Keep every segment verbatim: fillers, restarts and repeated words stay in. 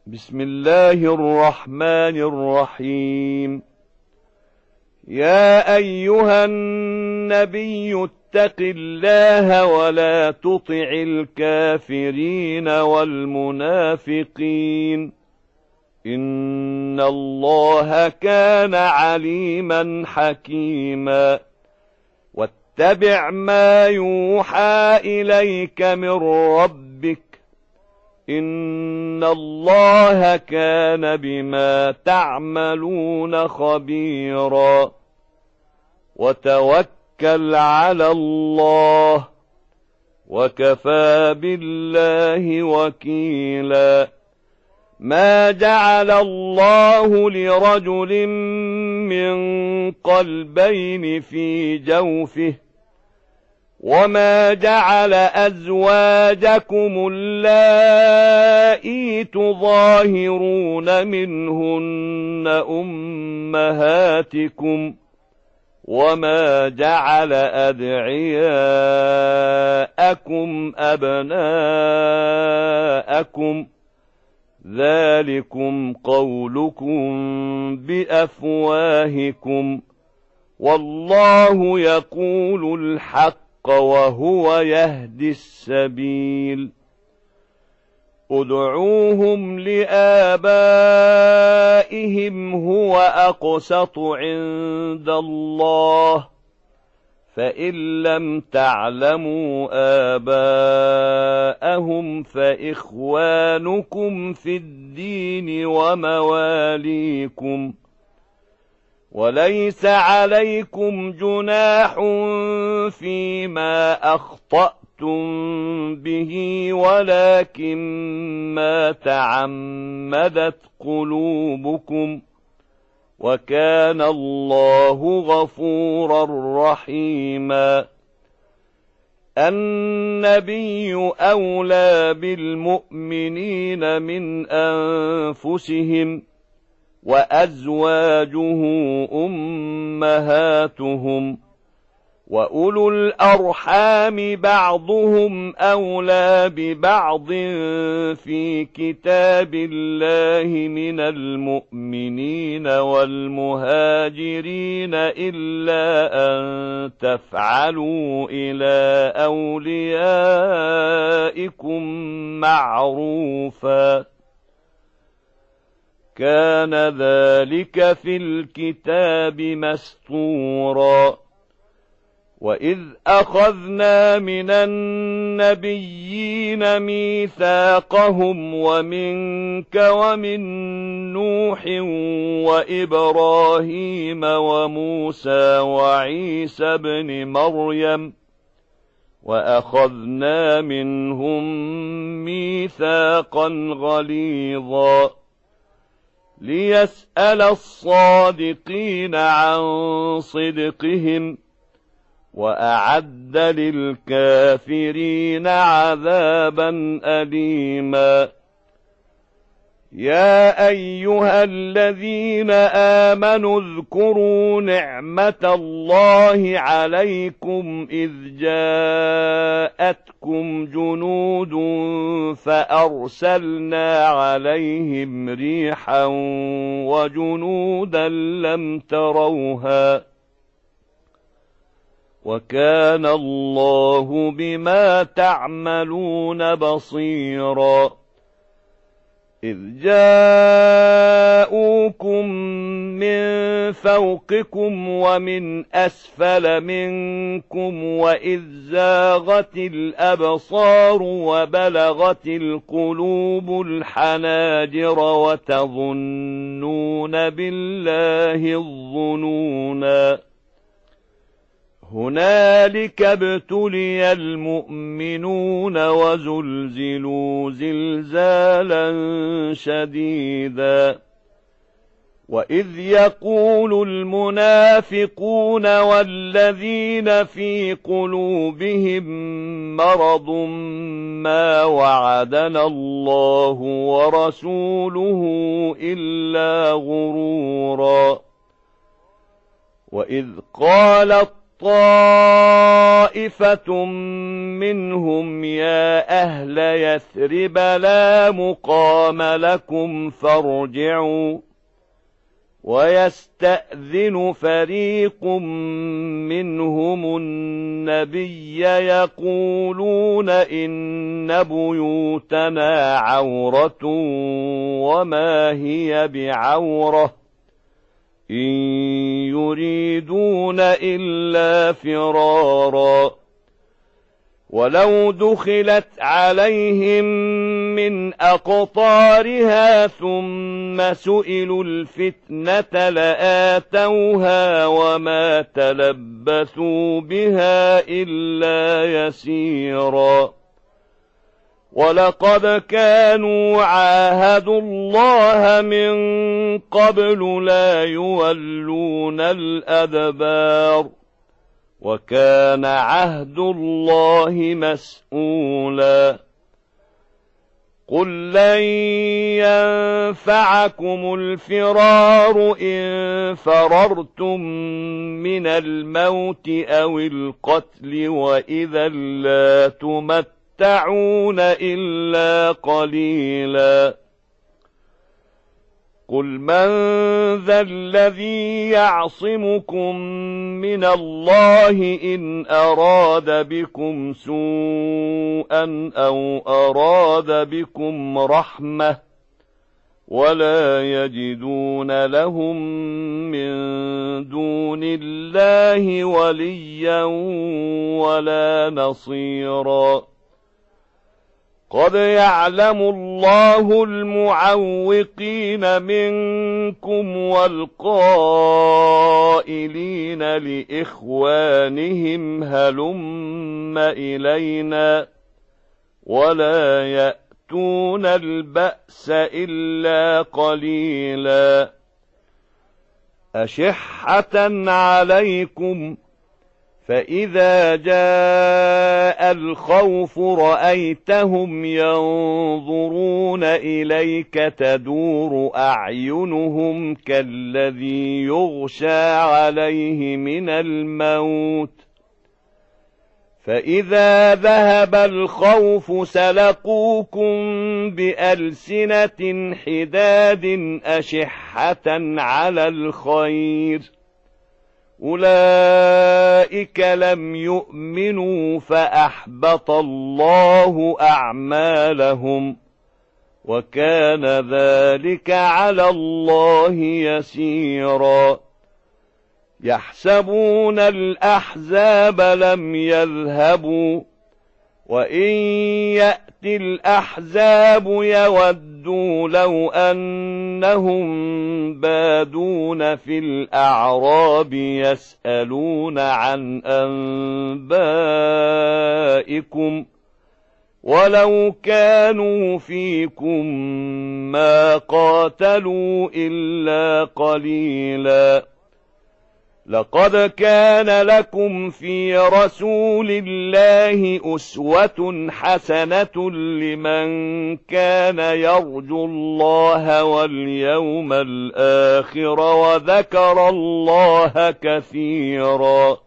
بسم الله الرحمن الرحيم. يا أيها النبي اتق الله ولا تطع الكافرين والمنافقين، إن الله كان عليما حكيما. واتبع ما يوحى إليك من ربك، إن الله كان بما تعملون خبيرا. وتوكل على الله، وكفى بالله وكيلا. ما جعل الله لرجل من قلبين في جوفه، وما جعل أزواجكم اللائي تظاهرون منهن أمهاتكم، وما جعل أدعياءكم أبناءكم، ذلكم قولكم بأفواهكم، والله يقول الحق وهو يهدي السبيل. ادعوهم لآبائهم هو أقسط عند الله، فإن لم تعلموا آباءهم فإخوانكم في الدين ومواليكم، وليس عليكم جناح فيما أخطأتم به، ولكن ما تعمدت قلوبكم، وكان الله غفورا رحيما. النبي أولى بالمؤمنين من أنفسهم، وأزواجه أمهاتهم، وأولو الأرحام بعضهم أولى ببعض في كتاب الله من المؤمنين والمهاجرين، إلا أن تفعلوا إلى أوليائكم معروفا، كان ذلك في الكتاب مسطورا. وإذ أخذنا من النبيين ميثاقهم ومنك ومن نوح وإبراهيم وموسى وعيسى ابن مريم، وأخذنا منهم ميثاقا غليظا، ليسأل الصادقين عن صدقهم، وأعد للكافرين عذابا أليما. يا أيها الذين آمنوا اذكروا نعمة الله عليكم إذ جاءتكم جنود فأرسلنا عليهم ريحا وجنودا لم تروها، وكان الله بما تعملون بصيرا. إذ جاءوكم من فوقكم ومن أسفل منكم، وإذ زاغت الأبصار وبلغت القلوب الحناجر، وتظنون بالله الظنونا. هنالك ابتلي المؤمنون وزلزلوا زلزالا شديدا. وإذ يقول المنافقون والذين في قلوبهم مرض ما وعدنا الله ورسوله إلا غرورا. وإذ قالت طائفة منهم يا أهل يثرب لا مقام لكم فارجعوا ويستأذن فريق منهم النبي يقولون إن بيوتنا عورة وما هي بعورة إن يريدون إلا فرارا ولو دخلت عليهم من أقطارها ثم سئلوا الفتنة لآتوها وما تلبثوا بها إلا يسيرا ولقد كانوا عاهدوا الله من قبل لا يولون الأدبار وكان عهد الله مسؤولا قل لن ينفعكم الفرار إن فررتم من الموت أو القتل وإذا لا تمتعون إلا قليلا قل من ذا الذي يعصمكم من الله إن أراد بكم سوءا أو أراد بكم رحمة ولا يجدون لهم من دون الله وليا ولا نصيرا قد يعلم الله المعوقين منكم والقائلين لإخوانهم هلم إلينا ولا يأتون البأس إلا قليلا أشحة عليكم فإذا جاء الخوف رأيتهم ينظرون إليك تدور أعينهم كالذي يغشى عليه من الموت فإذا ذهب الخوف سلقوكم بألسنة حداد أشحة على الخير أولئك لم يؤمنوا فأحبط الله أعمالهم وكان ذلك على الله يسيرا يحسبون الأحزاب لم يذهبوا وإن يأتي الأحزاب يودوا لو أنهم بادون في الأعراب يسألون عن أنبائكم ولو كانوا فيكم ما قاتلوا إلا قليلا لقد كان لكم في رسول الله أسوة حسنة لمن كان يرجو الله واليوم الآخر وذكر الله كثيرا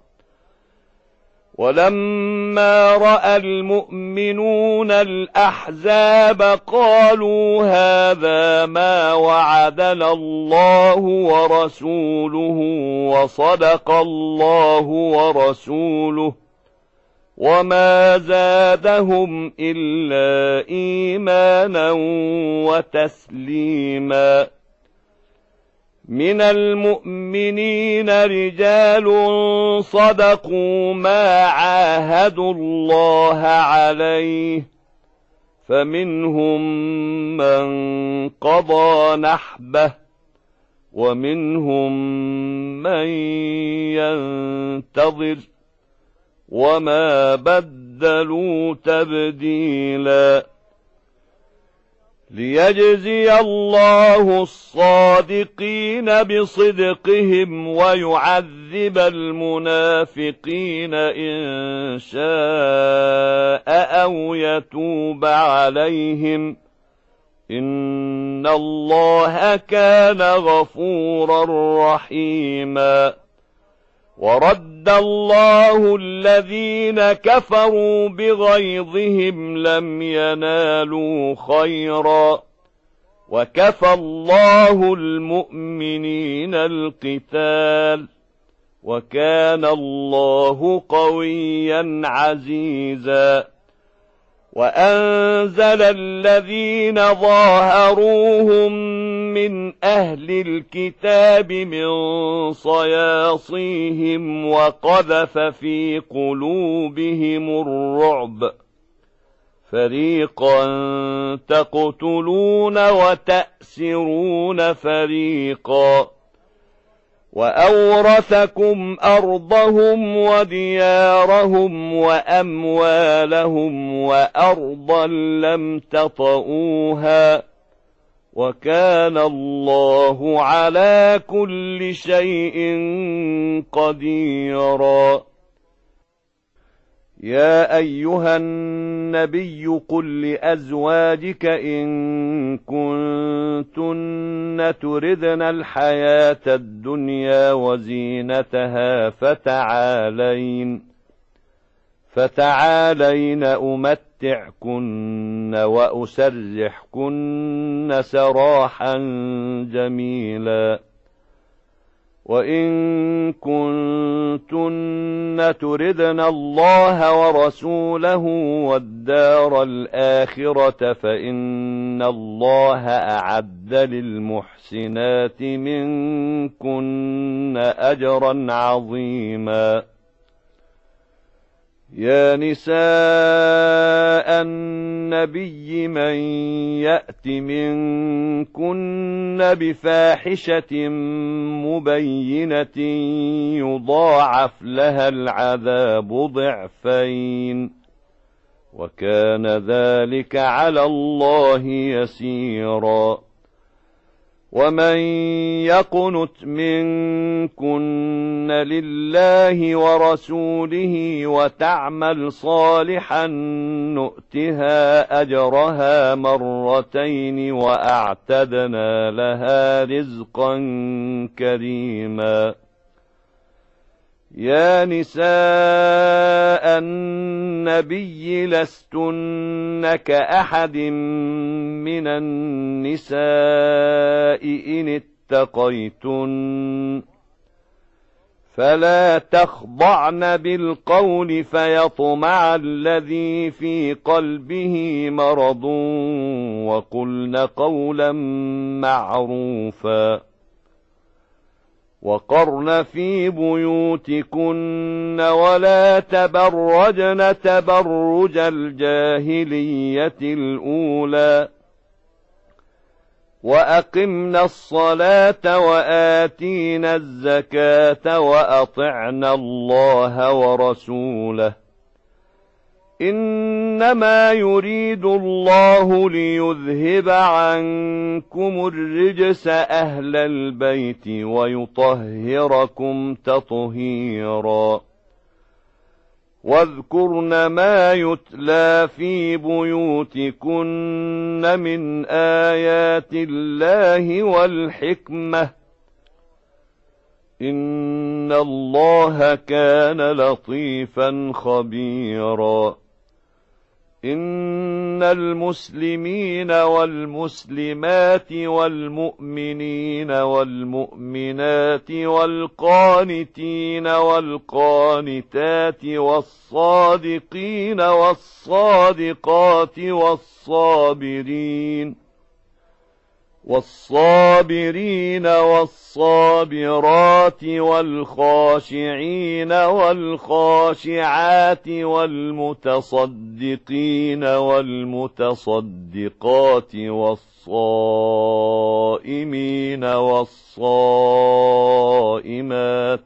ولما رأى المؤمنون الأحزاب قالوا هذا ما وعدنا الله ورسوله وصدق الله ورسوله وما زادهم إلا إيمانا وتسليما من المؤمنين رجال صدقوا ما عاهدوا الله عليه فمنهم من قضى نحبه ومنهم من ينتظر وما بدلوا تبديلا ليجزي الله الصادقين بصدقهم ويعذب المنافقين إن شاء أو يتوب عليهم إن الله كان غفورا رحيما ورد الله الذين كفروا بغيظهم لم ينالوا خيرا وكفى الله المؤمنين القتال وكان الله قويا عزيزا وأنزل الذين ظاهروهم من أهل الكتاب من صياصيهم وقذف في قلوبهم الرعب فريقا تقتلون وتأسرون فريقا وأورثكم أرضهم وديارهم وأموالهم وأرضا لم تطئوها وكان الله على كل شيء قديرا. يا أيها النبي قل لأزواجك إن كنتن تردن الحياة الدنيا وزينتها فتعالين فتعالين أمتعكن وأسرحكن سراحا جميلا وإن كنتن تردن الله ورسوله والدار الآخرة فإن الله أعد للمحسنات منكن أجرا عظيما. يا نساء النبي من يأت منكن بفاحشة مبينة يضاعف لها العذاب ضعفين وكان ذلك على الله يسيرا. ومن يقنت منكن لله ورسوله وتعمل صالحا نؤتها أجرها مرتين وأعتدنا لها رزقا كريما. يا نساء النبي لستن كأحد من النساء إن اتقيتن فلا تخضعن بالقول فيطمع الذي في قلبه مرض وقلن قولا معروفا وقرن في بيوتكن ولا تبرجن تبرج الجاهلية الأولى وأقمنا الصلاة وآتينا الزكاة وأطعنا الله ورسوله إنما يريد الله ليذهب عنكم الرجس أهل البيت ويطهركم تطهيرا. واذكرن ما يتلى في بيوتكن من آيات الله والحكمة إن الله كان لطيفا خبيرا. إن المسلمين والمسلمات والمؤمنين والمؤمنات والقانتين والقانتات والصادقين والصادقات والصابرين والصابرين والصابرات والخاشعين والخاشعات والمتصدقين والمتصدقات والصائمين والصائمات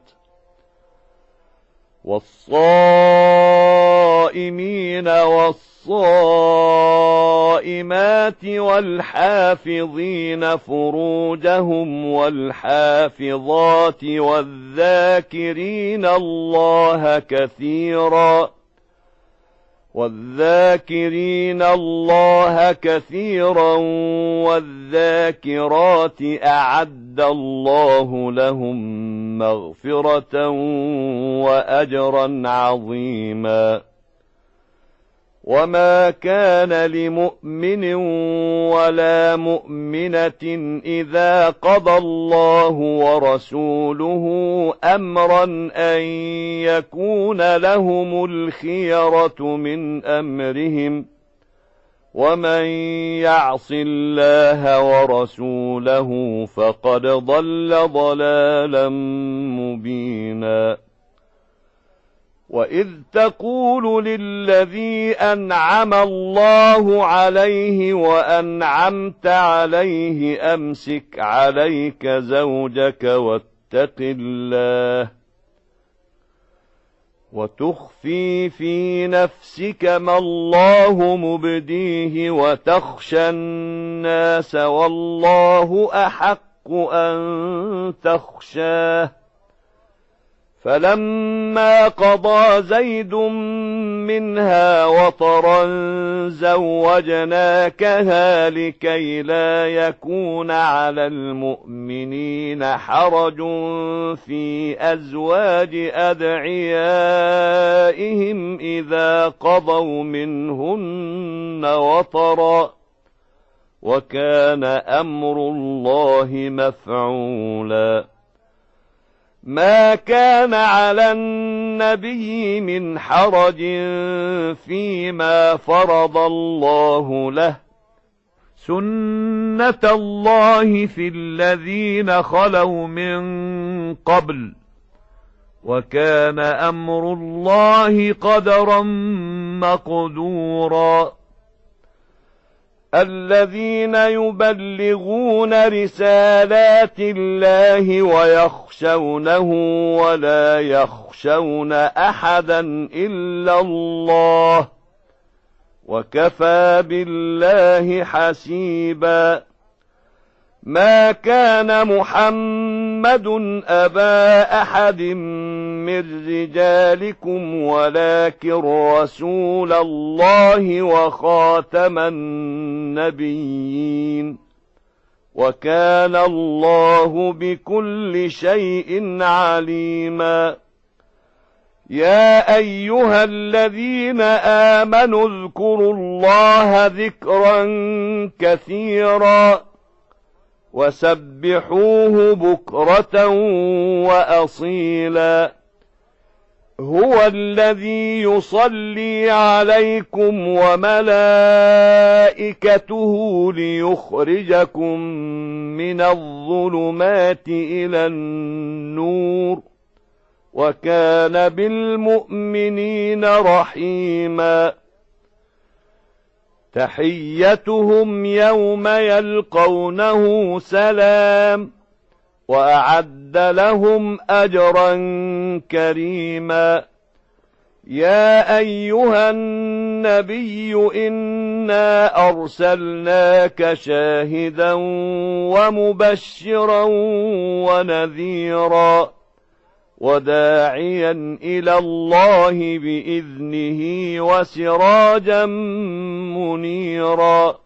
والصائمين والصائمات والحافظين فروجهم والحافظات والذاكرين الله كثيرا والذاكرين الله كثيرا والذاكرات أعد الله لهم مغفرة وأجرا عظيما. وما كان لمؤمن ولا مؤمنة إذا قضى الله ورسوله أمرا أن يكون لهم الخيرة من أمرهم، ومن يعص الله ورسوله فقد ضل ضلالا مبينا. وإذ تقول للذي أنعم الله عليه وأنعمت عليه أمسك عليك زوجك واتق الله وتخفي في نفسك ما الله مبديه وتخشى الناس والله أحق أن تخشاه. فلما قضى زيد منها وطرا زوجناكها لكي لا يكون على المؤمنين حرج في أزواج أدعيائهم إذا قضوا منهن وطرا، وكان أمر الله مفعولا. ما كان على النبي من حرج فيما فرض الله له، سنة الله في الذين خلوا من قبل، وكان أمر الله قدرا مقدورا. الذين يبلغون رسالات الله ويخشونه ولا يخشون أحدا إلا الله، وكفى بالله حسيبا. ما كان محمد أبا أحد من رجالكم ولكن رسول الله وخاتم النبيين، وكان الله بكل شيء عليما. يا أيها الذين آمنوا اذكروا الله ذكرا كثيرا وسبحوه بكرة وأصيلا. هو الذي يصلي عليكم وملائكته ليخرجكم من الظلمات إلى النور، وكان بالمؤمنين رحيما. تحيتهم يوم يلقونه سلام، وأعد لهم أجرا كريما. يا أيها النبي إنا أرسلناك شاهدا ومبشرا ونذيرا وداعيا إلى الله بإذنه وسراجا منيرا.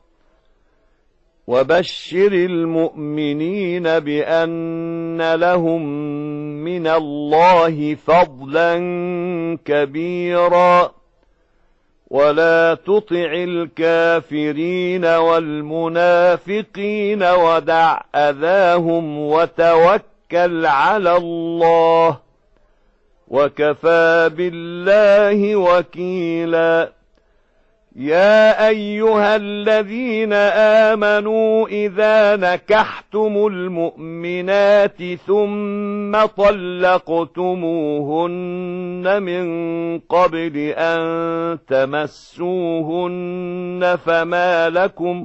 وبشر المؤمنين بأن لهم من الله فضلا كبيرا. ولا تطع الكافرين والمنافقين ودع أذاهم وتوكل على الله، وكفى بالله وكيلا. يا أيها الذين آمنوا إذا نكحتم المؤمنات ثم طلقتموهن من قبل أن تمسوهن فما لكم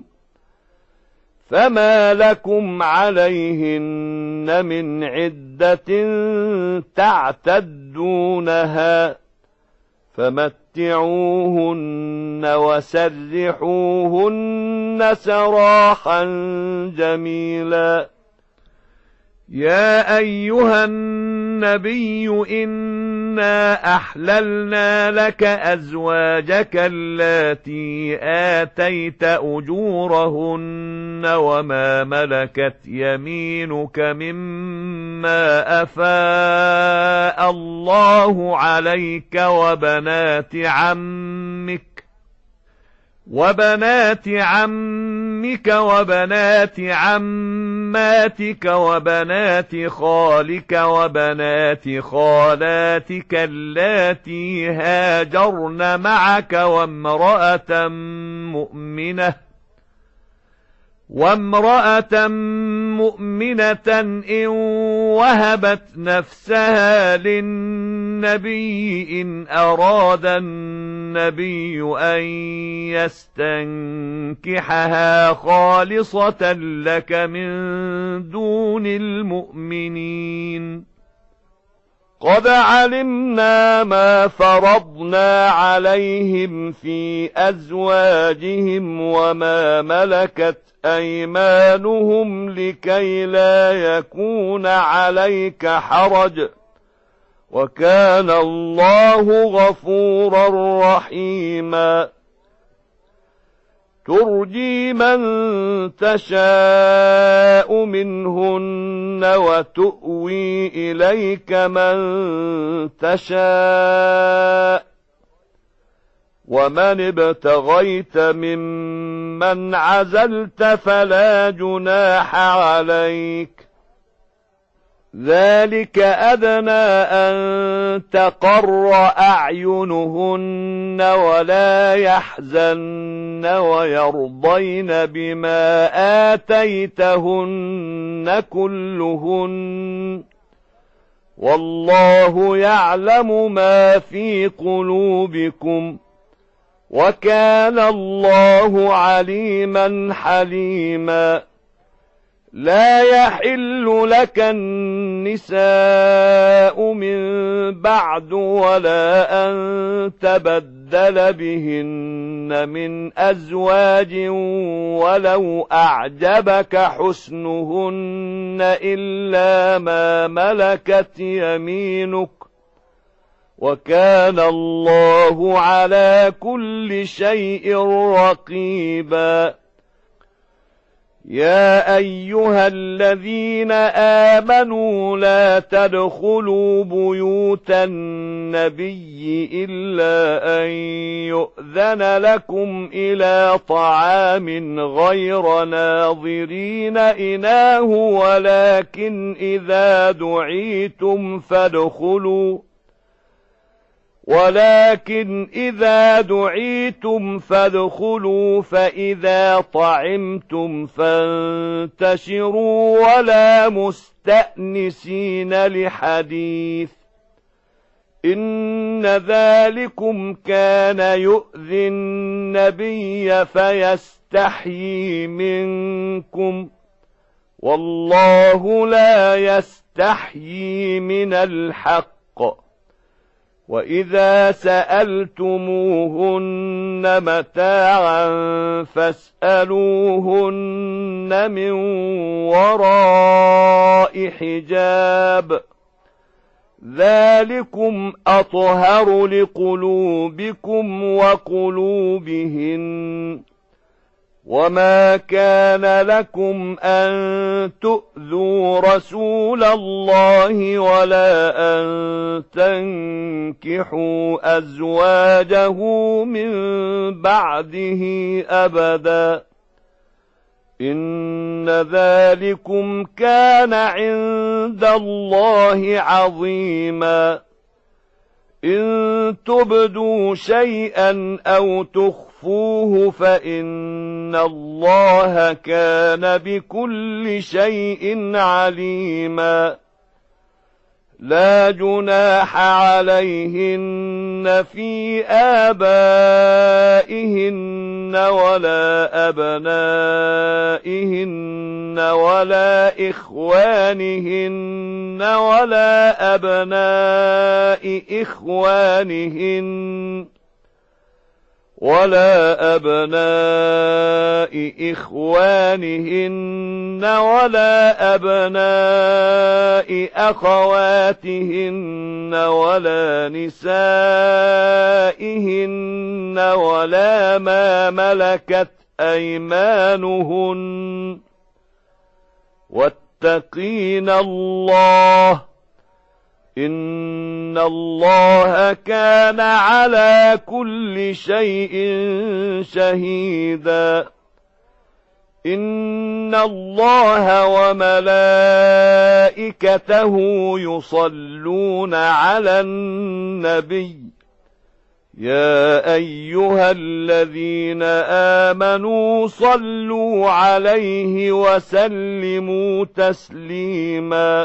فما لكم عليهن من عدة تعتدونها، فمتعوهن وسرحوهن سراحا جميلا. يا أيها النبي إنا أحللنا لك أزواجك اللاتي آتيت أجورهن وما ملكت يمينك مما أفاء الله عليك وبنات عمك وبنات عمك وبنات عماتك وبنات خالك وبنات خالاتك اللاتي هاجرن معك وامرأة مؤمنة وامرأة مؤمنة إن وهبت نفسها للنبي إن أراد النبي أن يستنكحها خالصة لك من دون المؤمنين. قد علمنا ما فرضنا عليهم في أزواجهم وما ملكت أيمانهم لكي لا يكون عليك حرج وكان الله غفورا رحيما. ترجي من تشاء منهن وتؤوي إليك من تشاء ومن ابتغيت ممن عزلت فلا جناح عليك ذلك أدنى أن تقر أعينهن ولا يحزن ويرضين بما آتيتهن كلهن والله يعلم ما في قلوبكم وكان الله عليما حليما. لا يحل لك النساء من بعد ولا أن تبدل بهن من أزواج ولو أعجبك حسنهن إلا ما ملكت يمينك وكان الله على كل شيء رقيبا. يا أيها الذين آمنوا لا تدخلوا بيوت النبي إلا أن يؤذن لكم إلى طعام غير ناظرين إناه ولكن إذا دعيتم فادخلوا ولكن إذا دعيتم فادخلوا فإذا طعمتم فانتشروا ولا مستأنسين لحديث إن ذلكم كان يؤذي النبي فيستحيي منكم والله لا يستحيي من الحق. وإذا سألتموهن متاعا فاسألوهن من وراء حجاب ذلكم أطهر لقلوبكم وقلوبهن وما كان لكم أن تؤذوا رسول الله ولا أن تنكحوا أزواجه من بعده أبدا إن ذلكم كان عند الله عظيما. إن تبدوا شيئا أو تخفوه فإن الله كان بكل شيء عليما. لا جناح عليهن في آبائهن ولا أبنائهن ولا إخوانهن ولا أبناء إخوانهن ولا أبناء إخوانهن ولا أبناء أخواتهن ولا نسائهن ولا ما ملكت أيمانهن واتقين الله إن الله كان على كل شيء شهيدا إن الله وملائكته يصلون على النبي يا أيها الذين آمنوا صلوا عليه وسلموا تسليما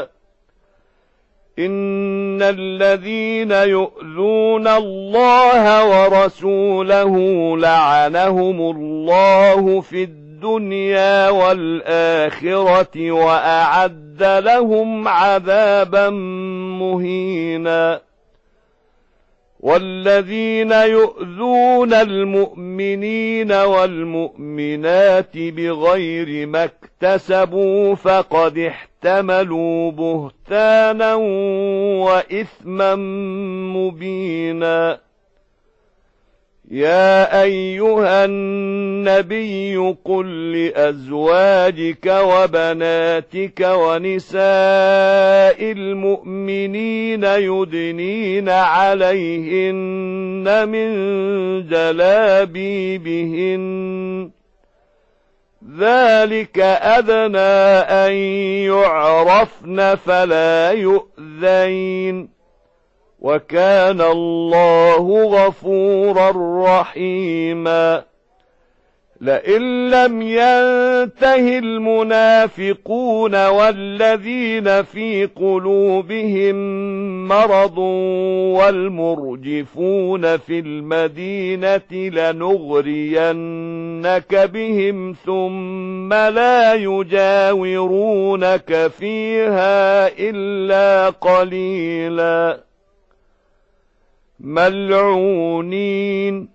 إن الذين يؤذون الله ورسوله لعنهم الله في الدنيا والآخرة وأعد لهم عذابا مهينا والذين يؤذون المؤمنين والمؤمنات بغير ما اكتسبوا فقد احتملوا بهتانا وإثما مبينا يا أيها النبي قل لأزواجك وبناتك ونساء المؤمنين يدنين عليهن من جلابيبهن ذلك أدنى أن يعرفن فلا يؤذين وكان الله غفورا رحيما لئن لم ينته المنافقون والذين في قلوبهم مرض والمرجفون في المدينة لنغرينك بهم ثم لا يجاورونك فيها إلا قليلا ملعونين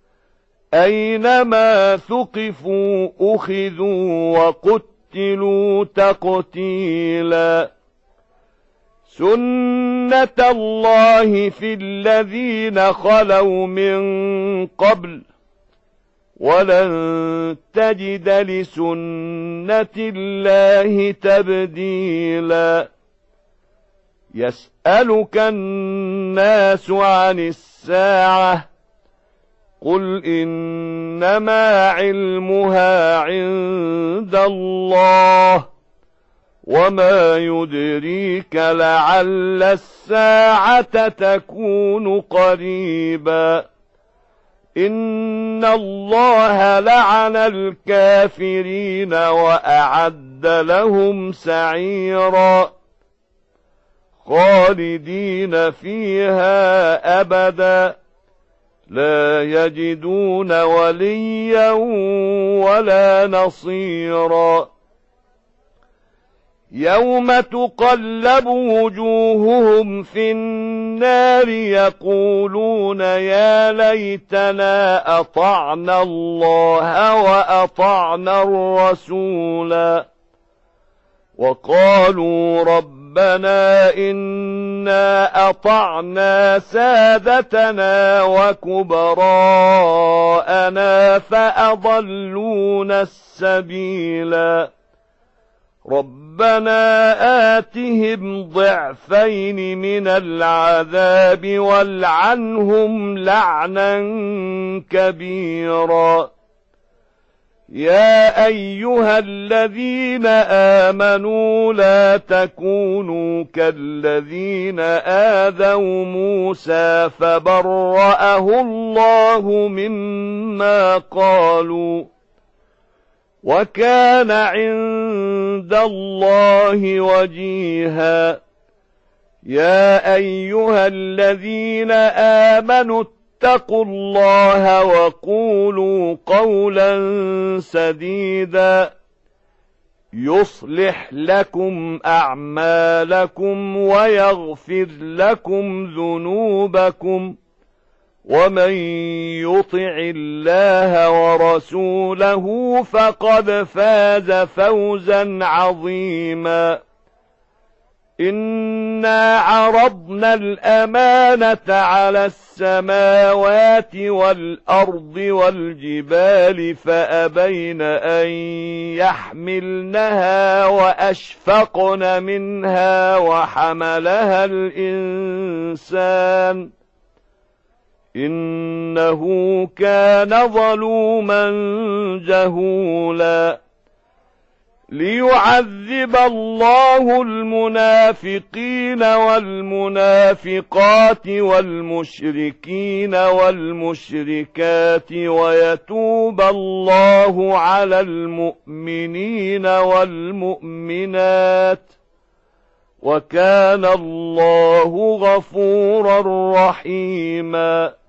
أينما ثقفوا أخذوا وقتلوا تقتيلا سنة الله في الذين خلوا من قبل ولن تجد لسنة الله تبديلا يسألك الناس عن الساعة قل إنما علمها عند الله وما يدريك لعل الساعة تكون قريبا إن الله لعن الكافرين وأعد لهم سعيرا خالدين فيها أبدا لا يجدون وليا ولا نصيرا يوم تقلب وجوههم في النار يقولون يا ليتنا أطعنا الله وأطعنا الرسولا وقالوا ربنا إنا أطعنا سادتنا وكبراءنا فأضلونا السبيلا ربنا آتهم ضعفين من العذاب والعنهم لعنا كبيرا يا أيها الذين آمنوا لا تكونوا كالذين آذوا موسى فبرأه الله مما قالوا وكان عند الله وجيها يا أيها الذين آمنوا اتقوا الله وقولوا قولا سديدا يصلح لكم أعمالكم ويغفر لكم ذنوبكم ومن يطع الله ورسوله فقد فاز فوزا عظيما إنا عرضنا الأمانة على السماوات والأرض والجبال فأبين أن يحملنها وأشفقن منها وحملها الإنسان إنه كان ظلوما جهولا ليعذب الله المنافقين والمنافقات والمشركين والمشركات ويتوب الله على المؤمنين والمؤمنات وكان الله غفورا رحيما